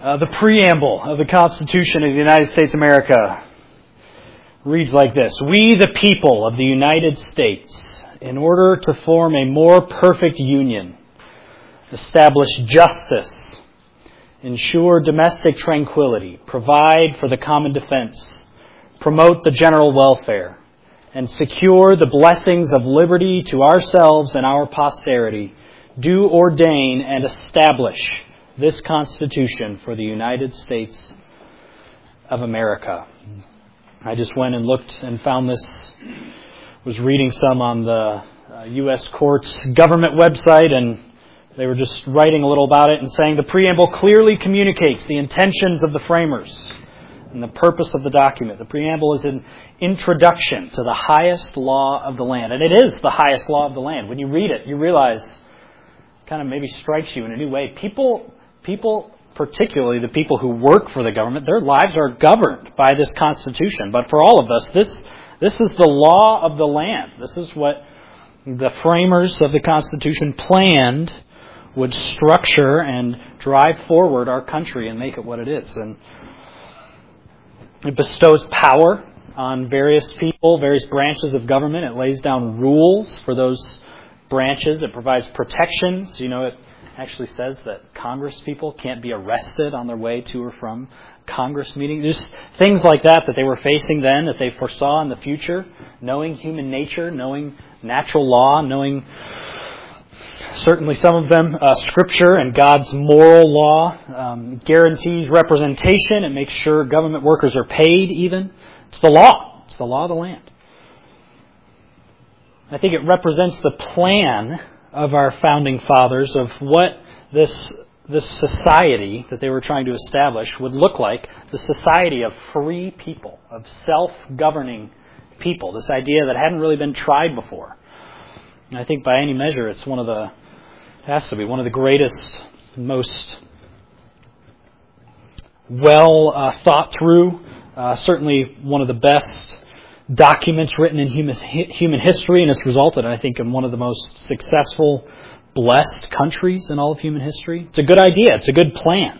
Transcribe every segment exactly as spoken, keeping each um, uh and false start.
Uh, the preamble of the Constitution of the United States of America reads like this. We, the people of the United States, in order to form a more perfect union, establish justice, ensure domestic tranquility, provide for the common defense, promote the general welfare, and secure the blessings of liberty to ourselves and our posterity, do ordain and establish this Constitution for the United States of America. I just went and looked and found this, was reading some on the uh, U S Court's government website, and they were just writing a little about it and saying the preamble clearly communicates the intentions of the framers and the purpose of the document. The preamble is an introduction to the highest law of the land. And it is the highest law of the land. When you read it, you realize, kind of maybe strikes you in a new way. People, people, particularly the people who work for the government, their lives are governed by this Constitution. But for all of us, this this is the law of the land. This is what the framers of the Constitution planned would structure and drive forward our country and make it what it is. And it bestows power on various people, various branches of government. It lays down rules for those branches. It provides protections. You know, it actually says that Congress people can't be arrested on their way to or from Congress meetings. Just things like that that they were facing then, that they foresaw in the future, knowing human nature, knowing natural law, knowing certainly some of them, uh, Scripture and God's moral law, um, guarantees representation and makes sure government workers are paid even. It's the law. It's the law of the land. I think it represents the plan of our founding fathers of what this this society that they were trying to establish would look like, the society of free people, of self-governing people, this idea that hadn't really been tried before. And I think by any measure it's one of the, has to be one of the greatest, most well uh, thought through, uh, certainly one of the best documents written in human, human history, and it's resulted, I think, in one of the most successful, blessed countries in all of human history. It's a good idea. It's a good plan.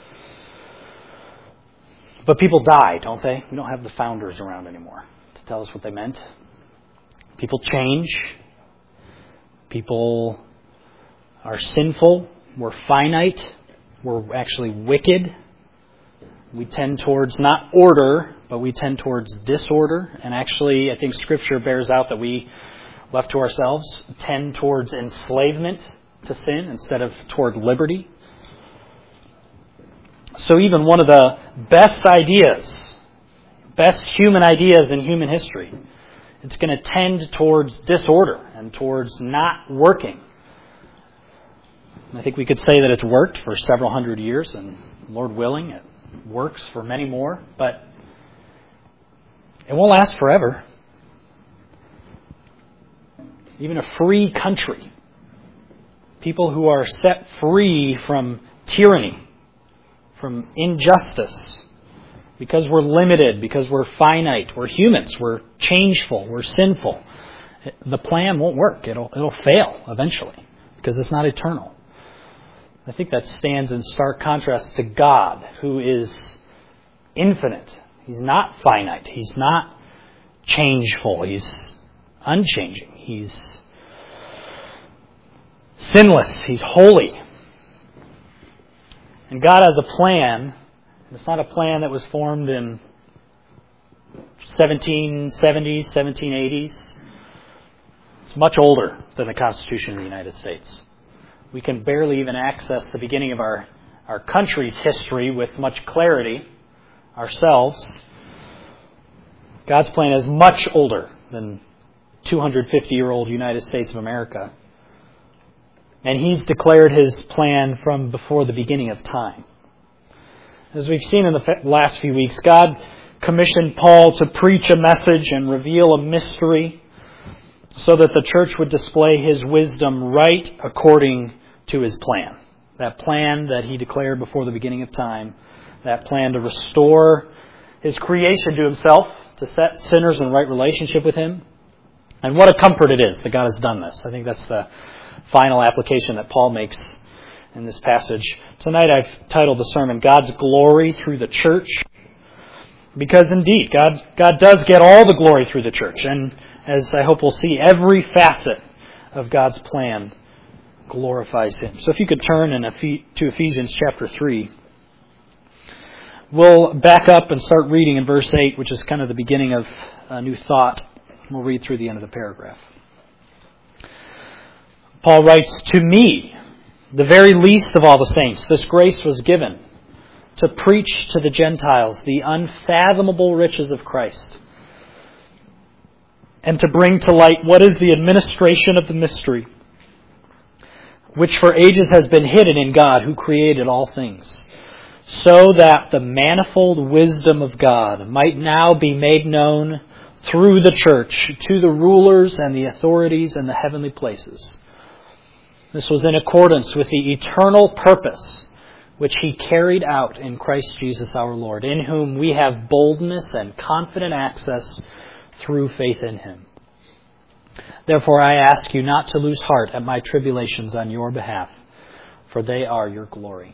But people die, don't they? We don't have the founders around anymore to tell us what they meant. People change. People are sinful. We're finite. We're actually wicked. We tend towards not order, but we tend towards disorder. And actually, I think Scripture bears out that we, left to ourselves, tend towards enslavement to sin instead of toward liberty. So even one of the best ideas, best human ideas in human history, it's going to tend towards disorder and towards not working. I think we could say that it's worked for several hundred years, and Lord willing, it works for many more, but it won't last forever. Even a free country, people who are set free from tyranny, from injustice, because we're limited, because we're finite, we're humans, we're changeful, we're sinful, the plan won't work. It'll it'll fail eventually because it's not eternal. I think that stands in stark contrast to God, who is infinite. He's not finite. He's not changeful. He's unchanging. He's sinless. He's holy. And God has a plan. It's not a plan that was formed in seventeen seventies, seventeen eighties. It's much older than the Constitution of the United States. We can barely even access the beginning of our, our country's history with much clarity ourselves. God's plan is much older than two hundred fifty-year-old United States of America. And He's declared His plan from before the beginning of time. As we've seen in the last few weeks, God commissioned Paul to preach a message and reveal a mystery so that the church would display His wisdom right according to His plan. That plan that He declared before the beginning of time. That plan to restore His creation to Himself, to set sinners in right relationship with Him. And what a comfort it is that God has done this. I think that's the final application that Paul makes in this passage. Tonight I've titled the sermon, God's Glory Through the Church. Because indeed, God, God does get all the glory through the church. And as I hope we'll see, every facet of God's plan glorifies Him. So if you could turn in Ephes- to Ephesians chapter three. We'll back up and start reading in verse eight, which is kind of the beginning of a new thought. We'll read through the end of the paragraph. Paul writes, "To me, the very least of all the saints, this grace was given to preach to the Gentiles the unfathomable riches of Christ, and to bring to light what is the administration of the mystery, which for ages has been hidden in God who created all things, so that the manifold wisdom of God might now be made known through the church to the rulers and the authorities in the heavenly places. This was in accordance with the eternal purpose which He carried out in Christ Jesus our Lord, in whom we have boldness and confident access through faith in Him. Therefore I ask you not to lose heart at my tribulations on your behalf, for they are your glory."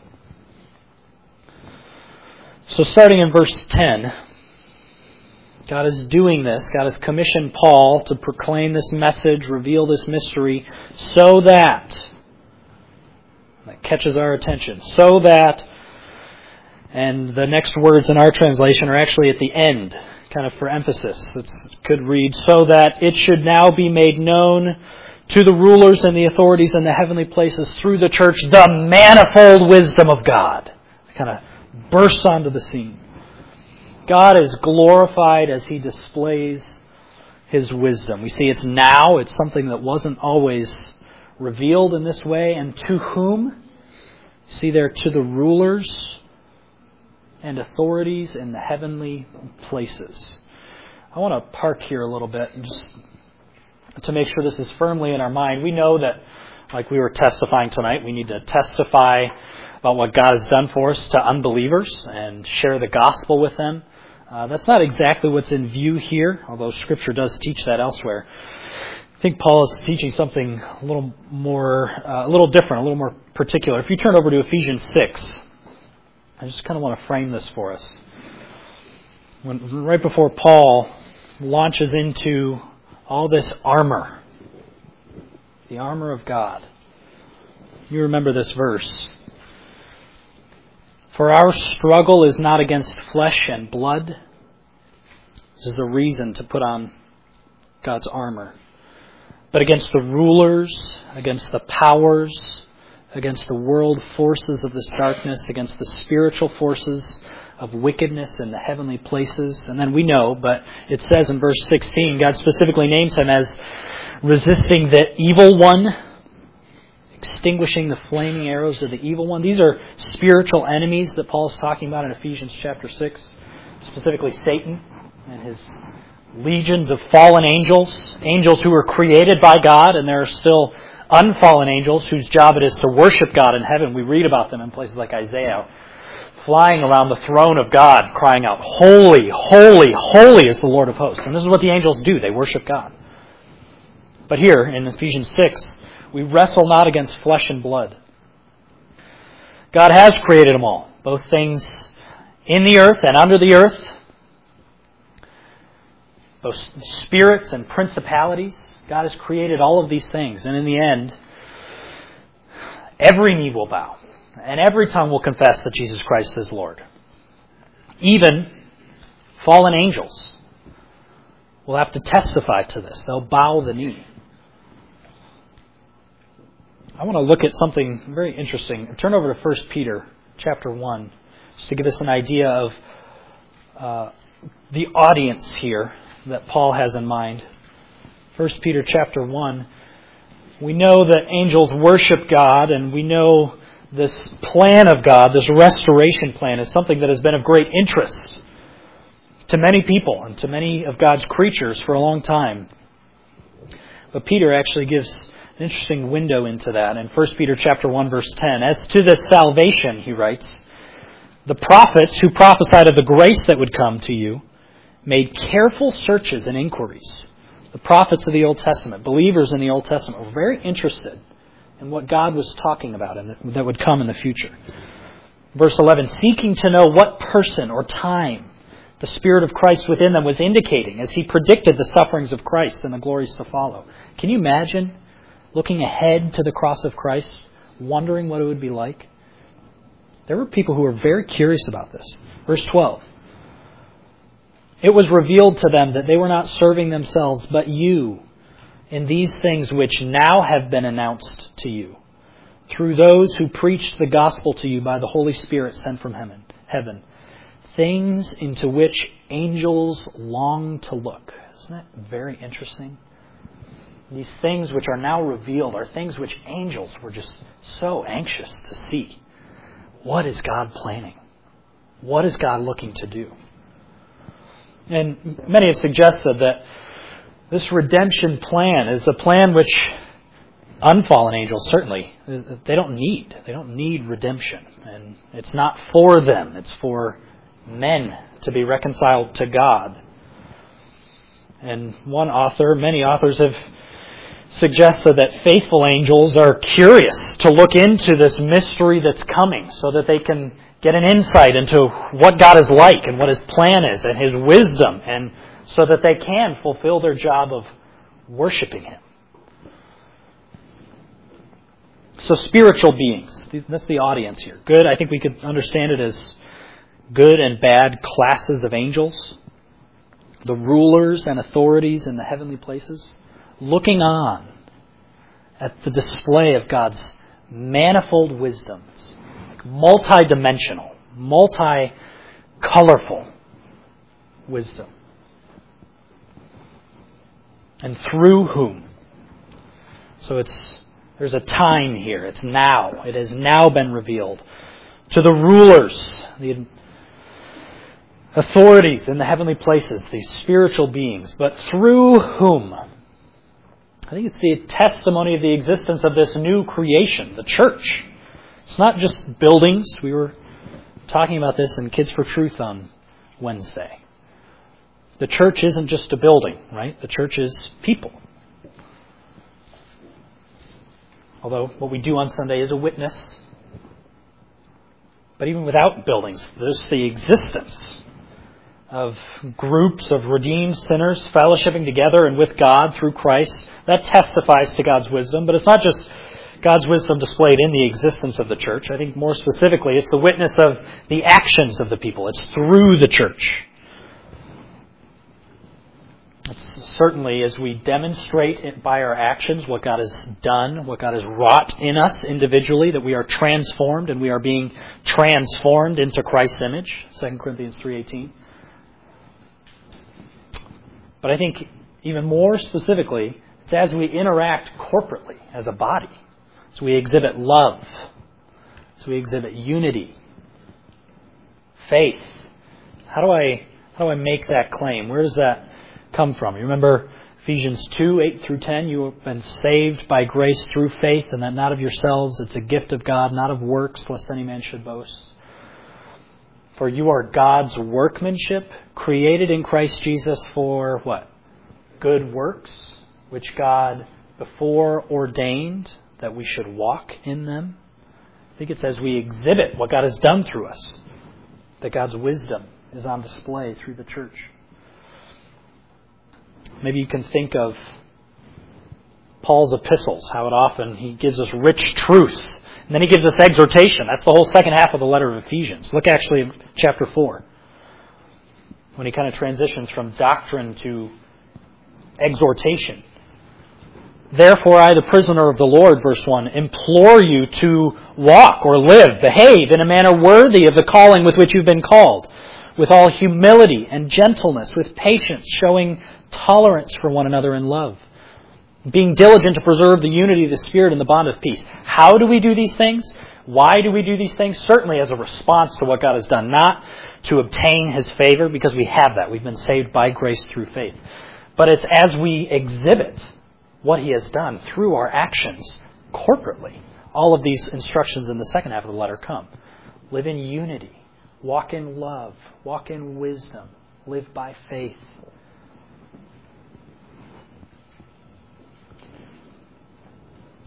So starting in verse ten, God is doing this. God has commissioned Paul to proclaim this message, reveal this mystery, so that, that catches our attention, so that, and the next words in our translation are actually at the end, kind of for emphasis. It could read, so that it should now be made known to the rulers and the authorities in the heavenly places through the church the manifold wisdom of God. Kind of bursts onto the scene. God is glorified as He displays His wisdom. We see it's now. It's something that wasn't always revealed in this way. And to whom? See there, to the rulers and authorities in the heavenly places. I want to park here a little bit and just to make sure this is firmly in our mind. We know that, like we were testifying tonight, we need to testify about what God has done for us to unbelievers and share the gospel with them. Uh, that's not exactly what's in view here, although Scripture does teach that elsewhere. I think Paul is teaching something a little more, uh, a little different, a little more particular. If you turn over to Ephesians six, I just kind of want to frame this for us. When, right before Paul launches into all this armor, the armor of God, you remember this verse. "For our struggle is not against flesh and blood." This is the reason to put on God's armor. "But against the rulers, against the powers, against the world forces of this darkness, against the spiritual forces of wickedness in the heavenly places." And then we know, but it says in verse sixteen, God specifically names Him as resisting the evil one, extinguishing the flaming arrows of the evil one. These are spiritual enemies that Paul is talking about in Ephesians chapter six, specifically Satan and his legions of fallen angels, angels who were created by God, and there are still unfallen angels whose job it is to worship God in heaven. We read about them in places like Isaiah, flying around the throne of God, crying out, "Holy, holy, holy is the Lord of hosts." And this is what the angels do. They worship God. But here in Ephesians six, we wrestle not against flesh and blood. God has created them all, both things in the earth and under the earth, both spirits and principalities. God has created all of these things. And in the end, every knee will bow, and every tongue will confess that Jesus Christ is Lord. Even fallen angels will have to testify to this. They'll bow the knee. I want to look at something very interesting. Turn over to First Peter chapter one, just to give us an idea of uh, the audience here that Paul has in mind. First Peter chapter one. We know that angels worship God, and we know this plan of God, this restoration plan, is something that has been of great interest to many people and to many of God's creatures for a long time. But Peter actually gives an interesting window into that. In First Peter chapter one, verse ten, "As to the salvation," he writes, "the prophets who prophesied of the grace that would come to you made careful searches and inquiries." The prophets of the Old Testament, believers in the Old Testament, were very interested and what God was talking about and that would come in the future. Verse eleven, seeking to know what person or time the Spirit of Christ within them was indicating as He predicted the sufferings of Christ and the glories to follow. Can you imagine looking ahead to the cross of Christ, wondering what it would be like? There were people who were very curious about this. Verse twelve, it was revealed to them that they were not serving themselves, but you, in these things which now have been announced to you, through those who preached the gospel to you by the Holy Spirit sent from heaven, heaven, things into which angels long to look. Isn't that very interesting? These things which are now revealed are things which angels were just so anxious to see. What is God planning? What is God looking to do? And many have suggested that this redemption plan is a plan which unfallen angels certainly, they don't need. They don't need redemption. And it's not for them. It's for men to be reconciled to God. And one author, many authors have suggested that faithful angels are curious to look into this mystery that's coming so that they can get an insight into what God is like and what His plan is and His wisdom, and so that they can fulfill their job of worshiping Him. So spiritual beings, that's the audience here. Good, I think we could understand it as good and bad classes of angels. The rulers and authorities in the heavenly places, looking on at the display of God's manifold wisdoms, like multi-dimensional, multi-colorful wisdom. And through whom? So it's there's a time here. It's now. It has now been revealed to the rulers, the authorities in the heavenly places, these spiritual beings, but through whom? I think it's the testimony of the existence of this new creation, the church. It's not just buildings. We were talking about this in Kids for Truth on Wednesday. The church isn't just a building, right? The church is people. Although what we do on Sunday is a witness. But even without buildings, there's the existence of groups of redeemed sinners fellowshipping together and with God through Christ. That testifies to God's wisdom. But it's not just God's wisdom displayed in the existence of the church. I think more specifically, it's the witness of the actions of the people. It's through the church. It's certainly as we demonstrate it by our actions what God has done, what God has wrought in us individually, that we are transformed and we are being transformed into Christ's image, Second Corinthians three eighteen. But I think even more specifically, it's as we interact corporately as a body, as we exhibit love, as we exhibit unity, faith. How do I how do I make that claim? Where does that come from? You remember Ephesians two, eight through ten, you have been saved by grace through faith, and that not of yourselves, it's a gift of God, not of works, lest any man should boast. For you are God's workmanship, created in Christ Jesus for what? Good works, which God before ordained that we should walk in them. I think it's as we exhibit what God has done through us that God's wisdom is on display through the church. Maybe you can think of Paul's epistles, how it often he gives us rich truth. And then he gives us exhortation. That's the whole second half of the letter of Ephesians. Look actually at chapter four, when he kind of transitions from doctrine to exhortation. Therefore, I, the prisoner of the Lord, verse one, implore you to walk or live, behave in a manner worthy of the calling with which you've been called, with all humility and gentleness, with patience, showing tolerance for one another in love, being diligent to preserve the unity of the Spirit in the bond of peace. How do we do these things? Why do we do these things? Certainly as a response to what God has done, not to obtain His favor, because we have that. We've been saved by grace through faith. But it's as we exhibit what He has done through our actions corporately. All of these instructions in the second half of the letter come. Live in unity. Walk in love. Walk in wisdom. Live by faith.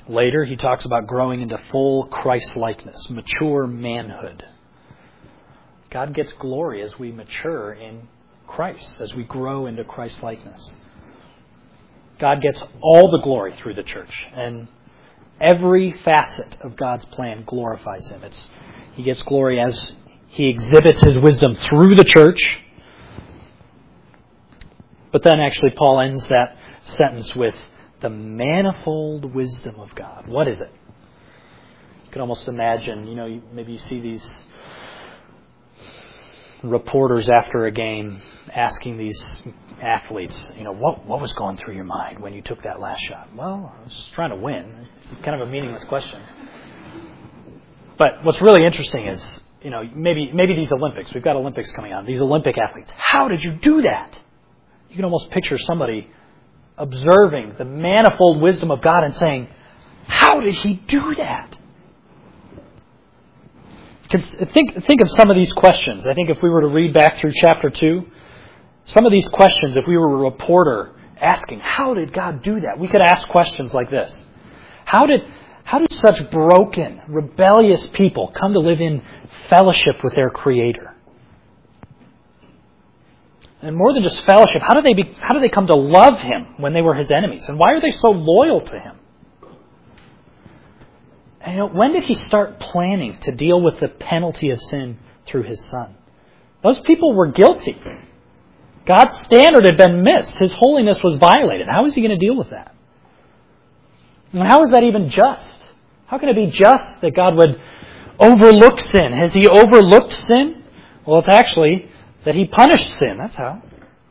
Later, he talks about growing into full Christ-likeness, mature manhood. God gets glory as we mature in Christ, as we grow into Christ-likeness. God gets all the glory through the church, and every facet of God's plan glorifies Him. It's, He gets glory as He exhibits His wisdom through the church. But then actually Paul ends that sentence with the manifold wisdom of God. What is it? You can almost imagine, you know, maybe you see these reporters after a game asking these athletes, you know, what what was going through your mind when you took that last shot? Well, I was just trying to win. It's kind of a meaningless question. But what's really interesting is, you know, maybe maybe these Olympics, we've got Olympics coming on, these Olympic athletes, how did you do that? You can almost picture somebody observing the manifold wisdom of God and saying, how did He do that? Think, think of some of these questions. I think if we were to read back through chapter two, some of these questions, if we were a reporter asking, how did God do that? We could ask questions like this. How did, how did such broken, rebellious people come to live in fellowship with their Creator? And more than just fellowship, how did they be, how did they come to love Him when they were His enemies? And why are they so loyal to Him? And, you know, when did He start planning to deal with the penalty of sin through His Son? Those people were guilty. God's standard had been missed. His holiness was violated. How is He going to deal with that? And how is that even just? How can it be just that God would overlook sin? Has He overlooked sin? Well, it's actually that He punished sin. That's how.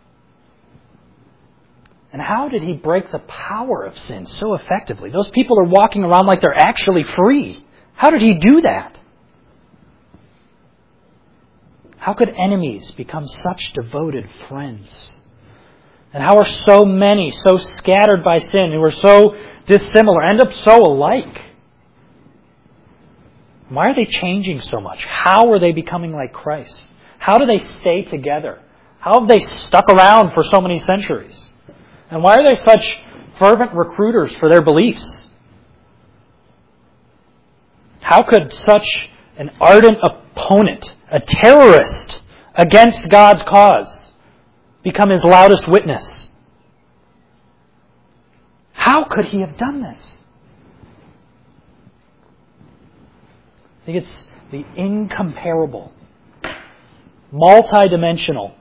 And how did He break the power of sin so effectively? Those people are walking around like they're actually free. How did He do that? How could enemies become such devoted friends? And how are so many so scattered by sin, who are so dissimilar, end up so alike? Why are they changing so much? How are they becoming like Christ? How do they stay together? How have they stuck around for so many centuries? And why are they such fervent recruiters for their beliefs? How could such an ardent opponent, a terrorist against God's cause, become His loudest witness? How could he have done this? I think it's the incomparable, multidimensional,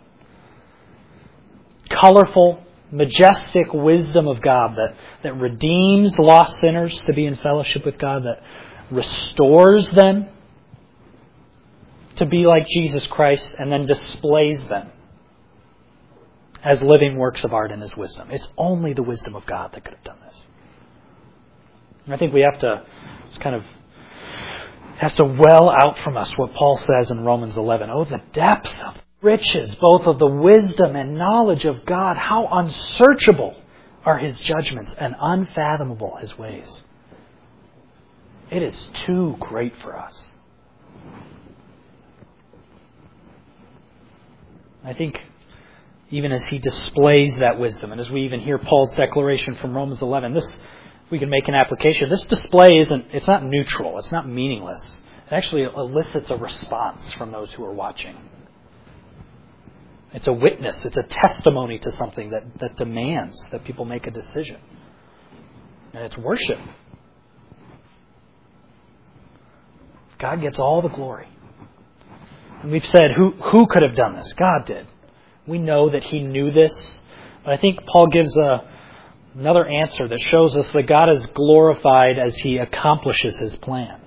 colorful, majestic wisdom of God that, that redeems lost sinners to be in fellowship with God, that restores them to be like Jesus Christ, and then displays them as living works of art in His wisdom. It's only the wisdom of God that could have done this. And I think we have to, it's kind of, has to well out from us what Paul says in Romans eleven. Oh, the depth of riches, both of the wisdom and knowledge of God. How unsearchable are His judgments and unfathomable His ways. It is too great for us. I think even as he displays that wisdom, and as we even hear Paul's declaration from Romans eleven, this we can make an application. This display isn't, it's not neutral, it's not meaningless. It actually elicits a response from those who are watching. It's a witness, it's a testimony to something that, that demands that people make a decision. And it's worship. God gets all the glory. And we've said, who, who could have done this? God did. We know that He knew this. But I think Paul gives a, another answer that shows us that God is glorified as He accomplishes His plan.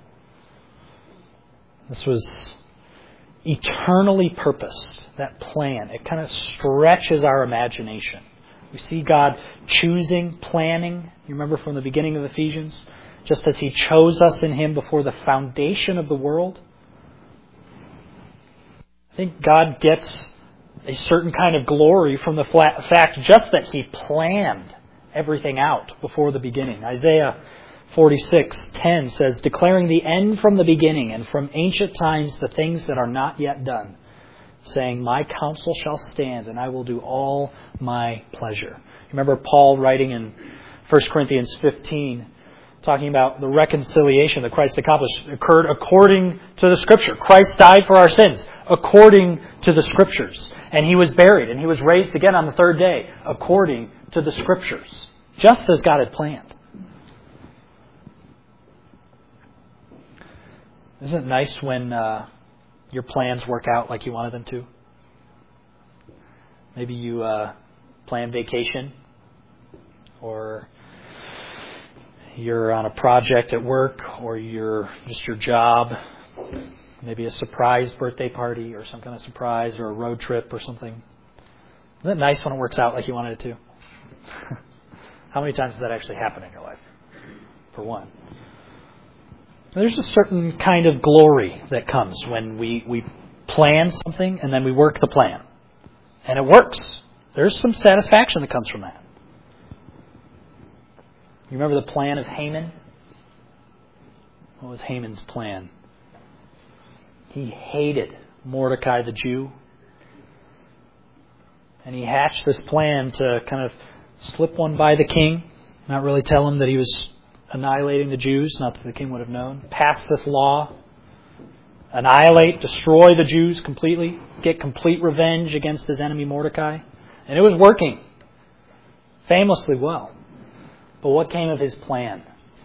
This was eternally purposed, that plan. It kind of stretches our imagination. We see God choosing, planning. You remember from the beginning of Ephesians? Just as He chose us in Him before the foundation of the world. I think God gets a certain kind of glory from the fact just that He planned everything out before the beginning. Isaiah forty-six ten says, declaring the end from the beginning and from ancient times the things that are not yet done, saying, my counsel shall stand and I will do all my pleasure. Remember Paul writing in First Corinthians fifteen talking about the reconciliation that Christ accomplished, occurred according to the Scripture. Christ died for our sins according to the Scriptures. And He was buried, and He was raised again on the third day according to the Scriptures, just as God had planned. Isn't it nice when uh, your plans work out like you wanted them to? Maybe you uh, plan vacation, or you're on a project at work, or you're just your job, maybe a surprise birthday party or some kind of surprise, or a road trip or something. Isn't it nice when it works out like you wanted it to? How many times does that actually happen in your life? For one. There's a certain kind of glory that comes when we, we plan something and then we work the plan. And it works. There's some satisfaction that comes from that. You remember the plan of Haman? What was Haman's plan? He hated Mordecai the Jew. And he hatched this plan to kind of slip one by the king, not really tell him that he was annihilating the Jews, not that the king would have known. Pass this law, annihilate, destroy the Jews completely, get complete revenge against his enemy Mordecai. And it was working famously well. But what came of his plan?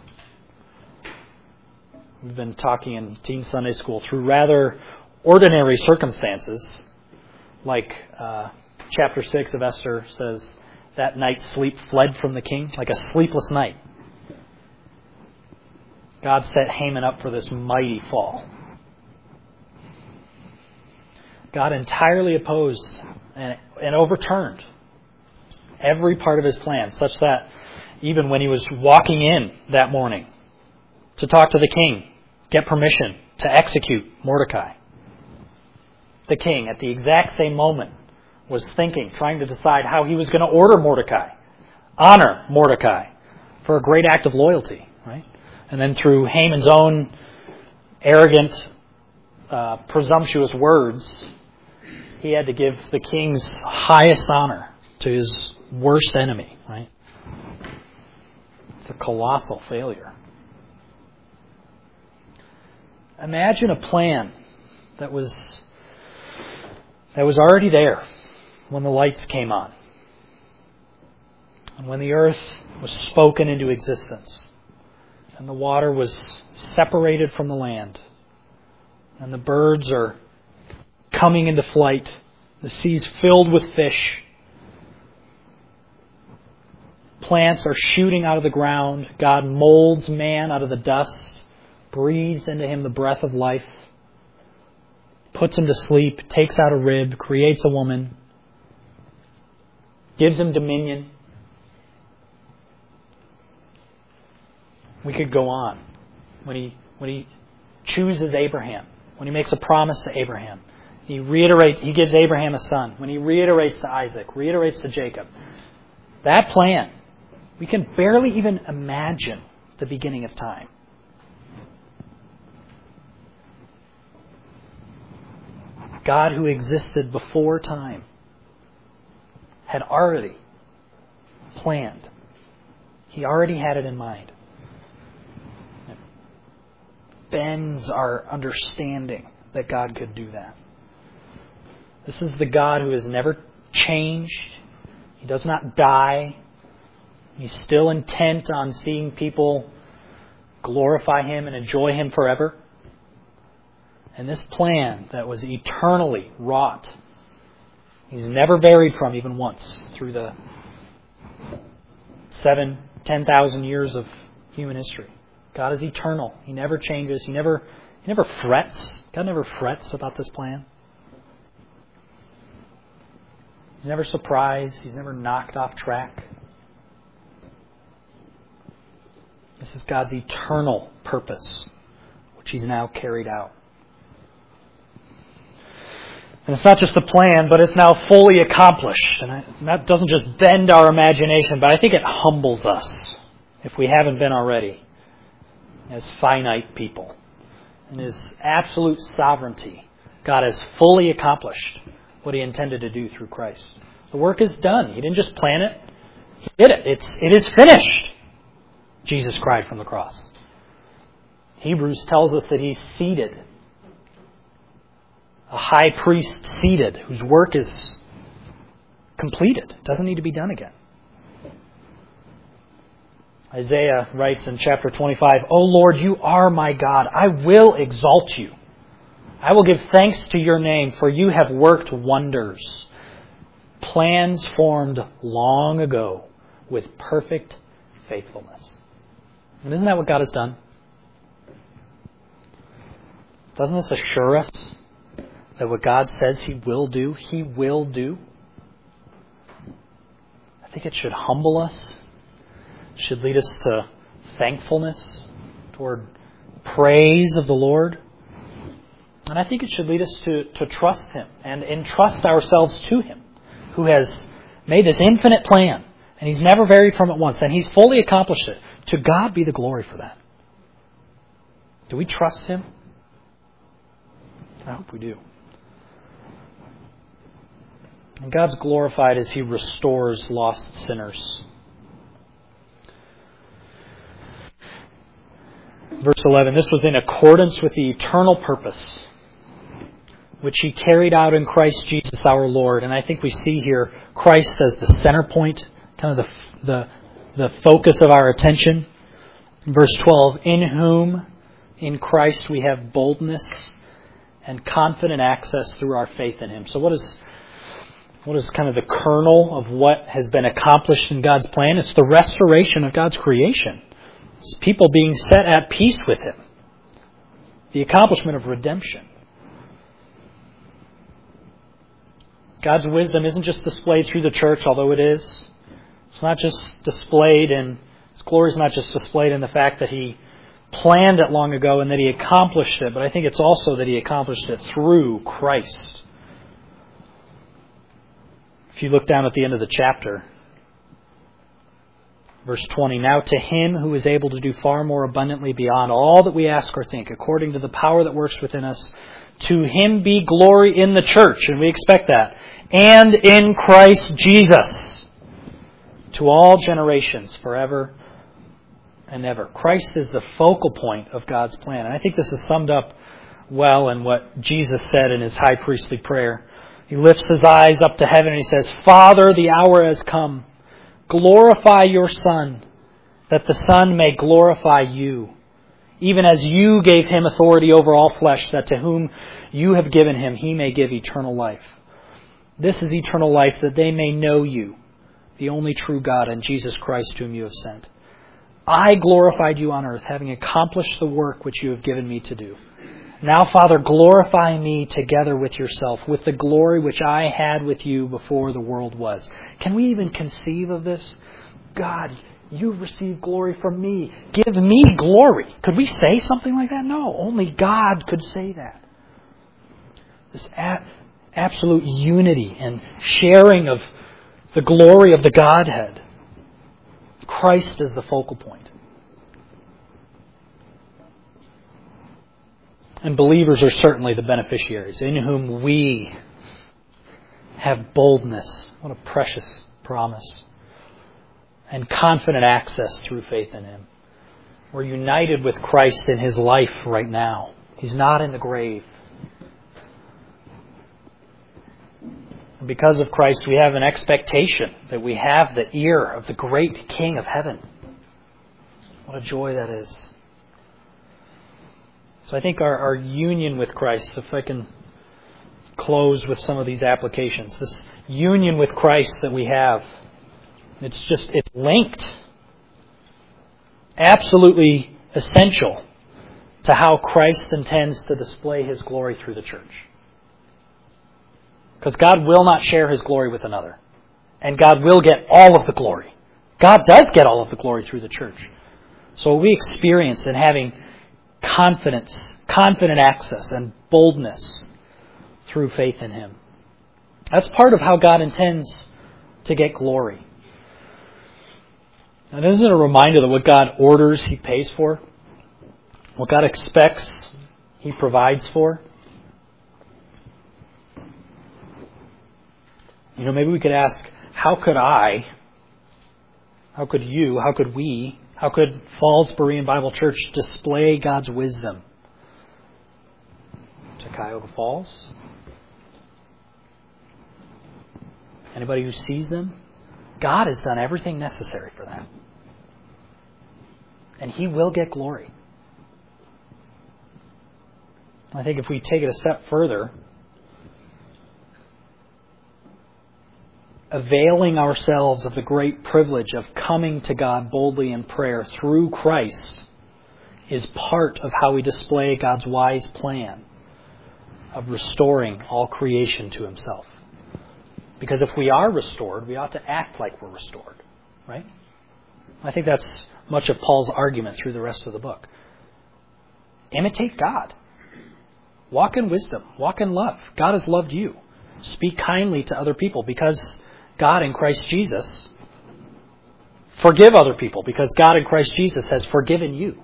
We've been talking in Teen Sunday School through rather ordinary circumstances, like uh, chapter six of Esther says, that night sleep fled from the king, like a sleepless night. God set Haman up for this mighty fall. God entirely opposed and, and overturned every part of his plan, such that even when he was walking in that morning to talk to the king, get permission to execute Mordecai, the king, at the exact same moment, was thinking, trying to decide how he was going to order Mordecai, honor Mordecai for a great act of loyalty, right? And then through Haman's own arrogant, uh, presumptuous words, he had to give the king's highest honor to his worst enemy, right? It's a colossal failure. Imagine a plan that was that was already there when the lights came on, and when the earth was spoken into existence, and the water was separated from the land, and the birds are coming into flight, the sea's filled with fish, plants are shooting out of the ground, God molds man out of the dust, breathes into him the breath of life, puts him to sleep, takes out a rib, creates a woman, gives him dominion. We could go on. When he when he chooses Abraham, when he makes a promise to Abraham, he reiterates, he gives Abraham a son. When he reiterates to Isaac, reiterates to Jacob, that plan, we can barely even imagine the beginning of time. God, who existed before time, had already planned. He already had it in mind. It bends our understanding that God could do that. This is the God who has never changed. He does not die. He's still intent on seeing people glorify Him and enjoy Him forever. And this plan that was eternally wrought, He's never varied from even once through the seven, ten thousand years of human history. God is eternal. He never changes. He never, he never frets. God never frets about this plan. He's never surprised. He's never knocked off track. This is God's eternal purpose, which He's now carried out. And it's not just the plan, but it's now fully accomplished. And that doesn't just bend our imagination, but I think it humbles us, if we haven't been already, as finite people. In His absolute sovereignty, God has fully accomplished what He intended to do through Christ. The work is done. He didn't just plan it. He did it. It's, it is finished. Jesus cried from the cross. Hebrews tells us that He's seated. A high priest seated, whose work is completed. Doesn't need to be done again. Isaiah writes in chapter twenty-five, O Lord, you are my God. I will exalt you. I will give thanks to your name, for you have worked wonders. Plans formed long ago with perfect faithfulness. And isn't that what God has done? Doesn't this assure us that what God says He will do, He will do? I think it should humble us. It should lead us to thankfulness, toward praise of the Lord. And I think it should lead us to, to trust Him and entrust ourselves to Him, who has made this infinite plan. And He's never varied from it once. And He's fully accomplished it. To God be the glory for that. Do we trust Him? I hope we do. And God's glorified as He restores lost sinners. Verse eleven, this was in accordance with the eternal purpose which He carried out in Christ Jesus our Lord. And I think we see here Christ as the center point, kind of the, the, the focus of our attention. Verse twelve, in whom, in Christ, we have boldness and confident access through our faith in Him. So what is, what is kind of the kernel of what has been accomplished in God's plan? It's the restoration of God's creation. It's people being set at peace with Him. The accomplishment of redemption. God's wisdom isn't just displayed through the church, although it is. It's not just displayed in, His glory is not just displayed in the fact that He planned it long ago and that He accomplished it, but I think it's also that He accomplished it through Christ. If you look down at the end of the chapter, verse twenty, now to Him who is able to do far more abundantly beyond all that we ask or think, according to the power that works within us, to Him be glory in the church, and we expect that, and in Christ Jesus, to all generations, forever and ever. Christ is the focal point of God's plan. And I think this is summed up well in what Jesus said in His high priestly prayer. He lifts His eyes up to heaven and He says, Father, the hour has come. Glorify your Son, that the Son may glorify you, even as you gave Him authority over all flesh, that to whom you have given Him, He may give eternal life. This is eternal life, that they may know you, the only true God, and Jesus Christ whom you have sent. I glorified you on earth, having accomplished the work which you have given me to do. Now, Father, glorify me together with yourself, with the glory which I had with you before the world was. Can we even conceive of this? God, you've received glory from me. Give me glory. Could we say something like that? No, only God could say that. This a- absolute unity and sharing of the glory of the Godhead. Christ is the focal point. And believers are certainly the beneficiaries, in whom we have boldness. What a precious promise. And confident access through faith in Him. We're united with Christ in His life right now. He's not in the grave. And because of Christ, we have an expectation that we have the ear of the great King of heaven. What a joy that is. So I think our, our union with Christ, if I can close with some of these applications, this union with Christ that we have, it's just, it's linked, absolutely essential to how Christ intends to display His glory through the church. Because God will not share His glory with another. And God will get all of the glory. God does get all of the glory through the church. So we experience in having confidence, confident access and boldness through faith in Him. That's part of how God intends to get glory. And isn't it a reminder that what God orders, He pays for? What God expects, He provides for? You know, maybe we could ask, how could I, how could you, how could we How could Falls Berean Bible Church display God's wisdom to Cuyahoga Falls? Anybody who sees them? God has done everything necessary for that. And He will get glory. I think if we take it a step further, availing ourselves of the great privilege of coming to God boldly in prayer through Christ is part of how we display God's wise plan of restoring all creation to Himself. Because if we are restored, we ought to act like we're restored, right? I think that's much of Paul's argument through the rest of the book. Imitate God. Walk in wisdom. Walk in love. God has loved you. Speak kindly to other people because God in Christ Jesus. Forgive other people because God in Christ Jesus has forgiven you.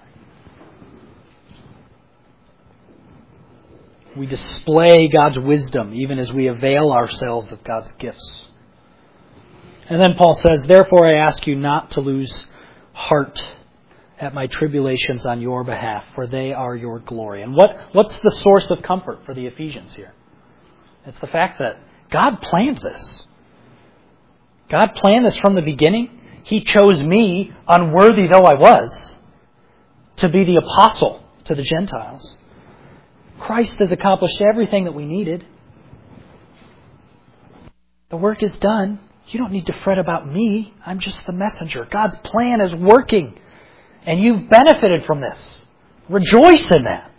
We display God's wisdom even as we avail ourselves of God's gifts. And then Paul says, therefore I ask you not to lose heart at my tribulations on your behalf, for they are your glory. And what, what's the source of comfort for the Ephesians here? It's the fact that God planned this. God planned this from the beginning. He chose me, unworthy though I was, to be the apostle to the Gentiles. Christ has accomplished everything that we needed. The work is done. You don't need to fret about me. I'm just the messenger. God's plan is working. And you've benefited from this. Rejoice in that.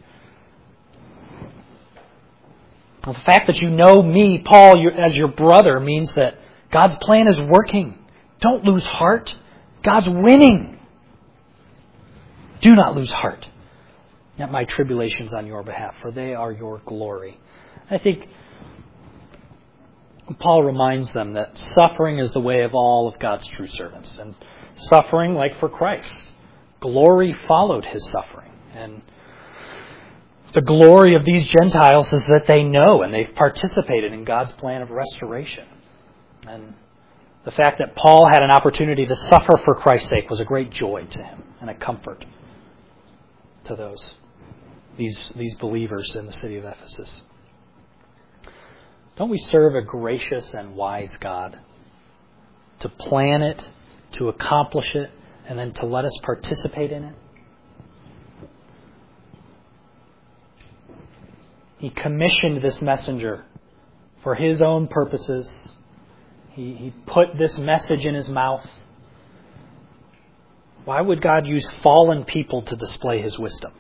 The fact that you know me, Paul, as your brother, means that God's plan is working. Don't lose heart. God's winning. Do not lose heart at my tribulations on your behalf, for they are your glory. I think Paul reminds them that suffering is the way of all of God's true servants. And suffering, like for Christ, glory followed His suffering. And the glory of these Gentiles is that they know and they've participated in God's plan of restoration. And the fact that Paul had an opportunity to suffer for Christ's sake was a great joy to him and a comfort to those, these, these believers in the city of Ephesus. Don't we serve a gracious and wise God to plan it, to accomplish it, and then to let us participate in it? He commissioned this messenger for His own purposes. He, he put this message in His mouth. Why would God use fallen people to display His wisdom?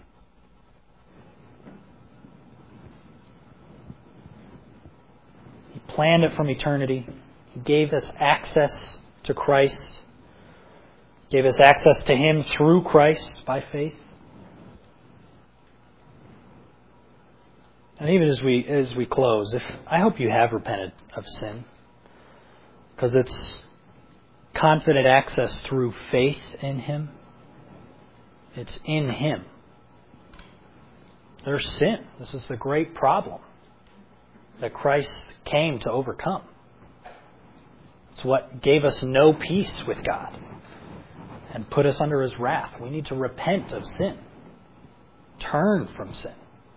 He planned it from eternity. He gave us access to Christ. Gave us access to Him through Christ by faith. And even as we as we close, if I hope you have repented of sin, because it's confident access through faith in Him. It's in Him. There's sin. This is the great problem that Christ came to overcome. It's what gave us no peace with God and put us under His wrath. We need to repent of sin. Turn from sin.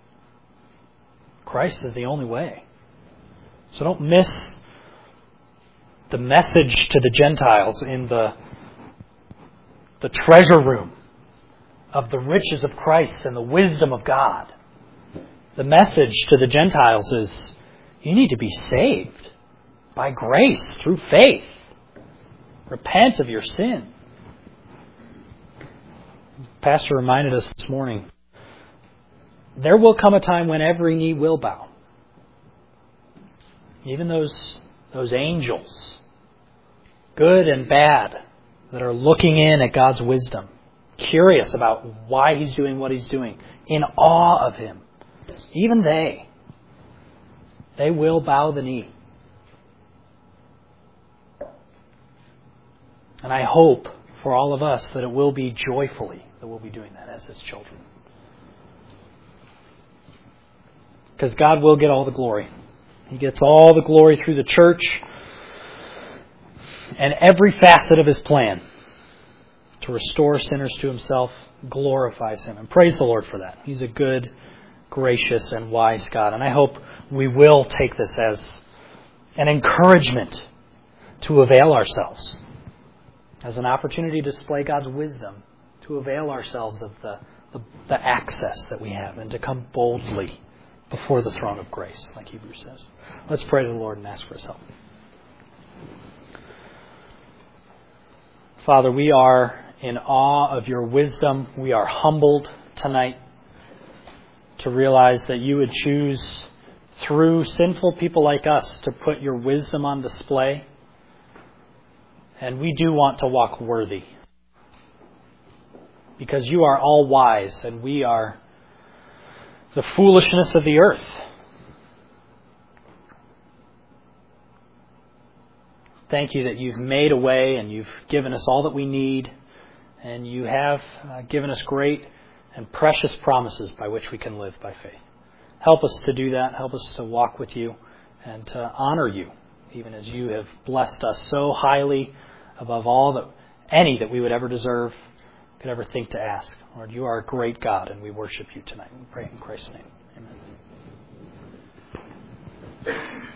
Christ is the only way. So don't miss the message to the Gentiles in the, the treasure room of the riches of Christ and the wisdom of God. The message to the Gentiles is, you need to be saved by grace through faith. Repent of your sin. Pastor reminded us this morning, there will come a time when every knee will bow. Even those, those angels, good and bad, that are looking in at God's wisdom, curious about why He's doing what He's doing, in awe of Him. Even they, they will bow the knee. And I hope for all of us that it will be joyfully that we'll be doing that as His children. Because God will get all the glory. He gets all the glory through the church and every facet of His plan to restore sinners to himself, glorifies him. And praise the Lord for that. He's a good, gracious, and wise God. And I hope we will take this as an encouragement to avail ourselves, as an opportunity to display God's wisdom, to avail ourselves of the, the, the access that we have and to come boldly before the throne of grace, like Hebrews says. Let's pray to the Lord and ask for his help. Father, we are in awe of your wisdom. We are humbled tonight to realize that you would choose through sinful people like us to put your wisdom on display. And we do want to walk worthy, because you are all wise and we are the foolishness of the earth. Thank you that you've made a way and you've given us all that we need, and you have uh, given us great and precious promises by which we can live by faith. Help us to do that. Help us to walk with you and to honor you, even as you have blessed us so highly above all that any that we would ever deserve, could ever think to ask. Lord, you are a great God, and we worship you tonight. We pray in Christ's name. Amen.